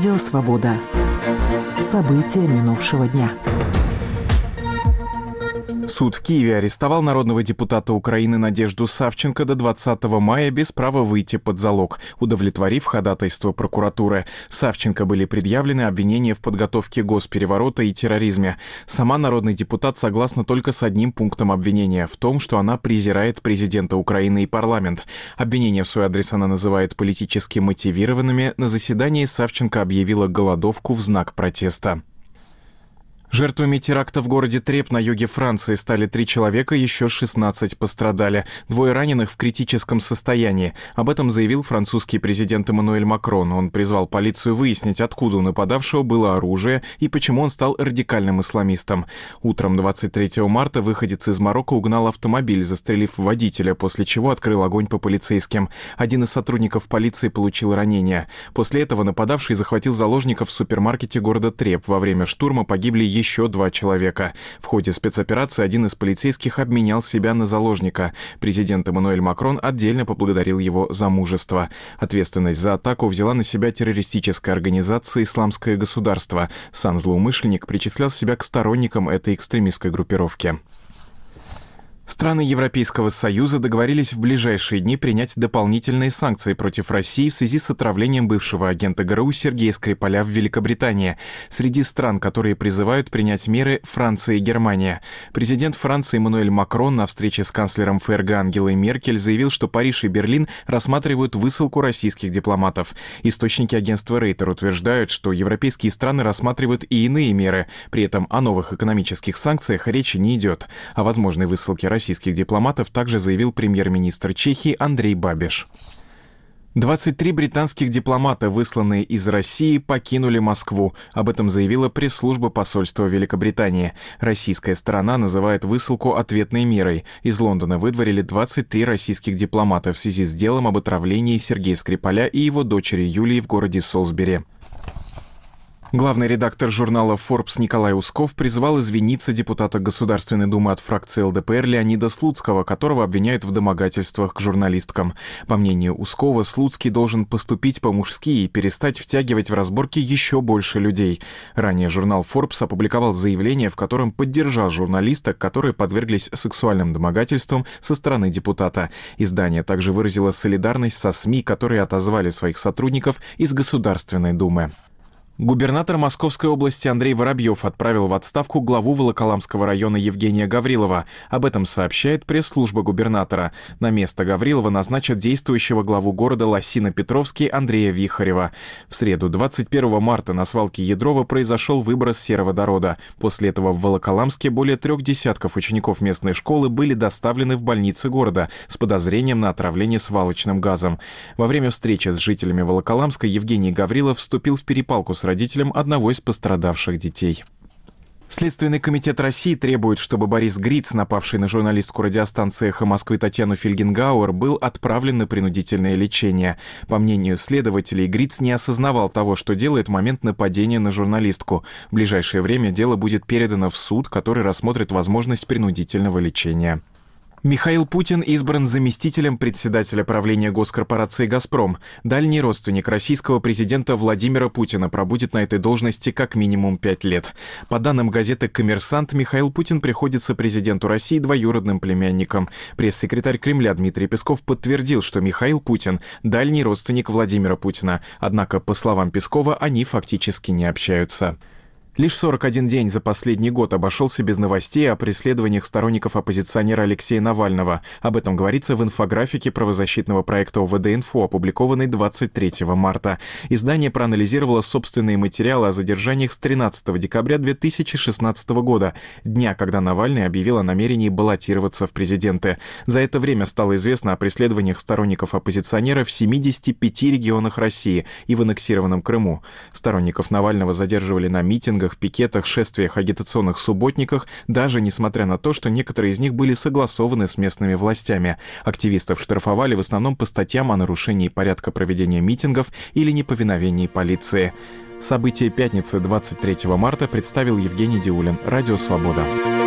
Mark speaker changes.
Speaker 1: Радио «Свобода». События минувшего дня.
Speaker 2: Суд в Киеве арестовал народного депутата Украины Надежду Савченко до 20 мая без права выйти под залог, удовлетворив ходатайство прокуратуры. Савченко были предъявлены обвинения в подготовке госпереворота и терроризме. Сама народный депутат согласна только с одним пунктом обвинения – в том, что она презирает президента Украины и парламент. Обвинения в свой адрес она называет политически мотивированными. На заседании Савченко объявила голодовку в знак протеста. Жертвами теракта в городе Треб на юге Франции стали 3 человека, еще 16 пострадали. 2 раненых в критическом состоянии. Об этом заявил французский президент Эммануэль Макрон. Он призвал полицию выяснить, откуда у нападавшего было оружие и почему он стал радикальным исламистом. Утром 23 марта выходец из Марокко угнал автомобиль, застрелив водителя, после чего открыл огонь по полицейским. Один из сотрудников полиции получил ранение. После этого нападавший захватил заложников в супермаркете города Треб. Во время штурма погибли еще 2 человека. В ходе спецоперации один из полицейских обменял себя на заложника. Президент Эммануэль Макрон отдельно поблагодарил его за мужество. Ответственность за атаку взяла на себя террористическая организация «Исламское государство». Сам злоумышленник причислял себя к сторонникам этой экстремистской группировки. Страны Европейского Союза договорились в ближайшие дни принять дополнительные санкции против России в связи с отравлением бывшего агента ГРУ Сергея Скрипаля в Великобритании. Среди стран, которые призывают принять меры, Франция и Германия. Президент Франции Эммануэль Макрон на встрече с канцлером ФРГ Ангелой Меркель заявил, что Париж и Берлин рассматривают высылку российских дипломатов. Источники агентства Рейтер утверждают, что европейские страны рассматривают и иные меры. При этом о новых экономических санкциях речи не идет. О возможной высылке российских дипломатов также заявил премьер-министр Чехии Андрей Бабиш. 23 британских дипломата, высланные из России, покинули Москву. Об этом заявила пресс-служба посольства Великобритании. Российская сторона называет высылку ответной мерой. Из Лондона выдворили 23 российских дипломата в связи с делом об отравлении Сергея Скрипаля и его дочери Юлии в городе Солсбери. Главный редактор журнала Forbes Николай Усков призвал извиниться депутата Государственной Думы от фракции ЛДПР Леонида Слуцкого, которого обвиняют в домогательствах к журналисткам. По мнению Ускова, Слуцкий должен поступить по-мужски и перестать втягивать в разборки еще больше людей. Ранее журнал Forbes опубликовал заявление, в котором поддержал журналисток, которые подверглись сексуальным домогательствам со стороны депутата. Издание также выразило солидарность со СМИ, которые отозвали своих сотрудников из Государственной Думы. Губернатор Московской области Андрей Воробьев отправил в отставку главу Волоколамского района Евгения Гаврилова. Об этом сообщает пресс-служба губернатора. На место Гаврилова назначат действующего главу города Лосино-Петровский Андрея Вихарева. В среду, 21 марта, на свалке Ядрова произошел выброс сероводорода. После этого в Волоколамске более 3 десятков учеников местной школы были доставлены в больницы города с подозрением на отравление свалочным газом. Во время встречи с жителями Волоколамска Евгений Гаврилов вступил в перепалку с родителям одного из пострадавших детей. Следственный комитет России требует, чтобы Борис Гриц, напавший на журналистку радиостанции «Эхо Москвы» Татьяну Фельгенгауэр, был отправлен на принудительное лечение. По мнению следователей, Гриц не осознавал того, что делает в момент нападения на журналистку. В ближайшее время дело будет передано в суд, который рассмотрит возможность принудительного лечения. Михаил Путин избран заместителем председателя правления госкорпорации «Газпром». Дальний родственник российского президента Владимира Путина пробудет на этой должности как минимум 5 лет. По данным газеты «Коммерсант», Михаил Путин приходится президенту России двоюродным племянником. Пресс-секретарь Кремля Дмитрий Песков подтвердил, что Михаил Путин – дальний родственник Владимира Путина. Однако, по словам Пескова, они фактически не общаются. Лишь 41 день за последний год обошелся без новостей о преследованиях сторонников оппозиционера Алексея Навального. Об этом говорится в инфографике правозащитного проекта ОВД-Инфо, опубликованной 23 марта. Издание проанализировало собственные материалы о задержаниях с 13 декабря 2016 года, дня, когда Навальный объявил о намерении баллотироваться в президенты. За это время стало известно о преследованиях сторонников оппозиционера в 75 регионах России и в аннексированном Крыму. Сторонников Навального задерживали на митингах, пикетах, шествиях, агитационных субботниках, даже несмотря на то, что некоторые из них были согласованы с местными властями. Активистов штрафовали в основном по статьям о нарушении порядка проведения митингов или неповиновении полиции. События пятницы 23 марта представил Евгений Диулин. Радио «Свобода».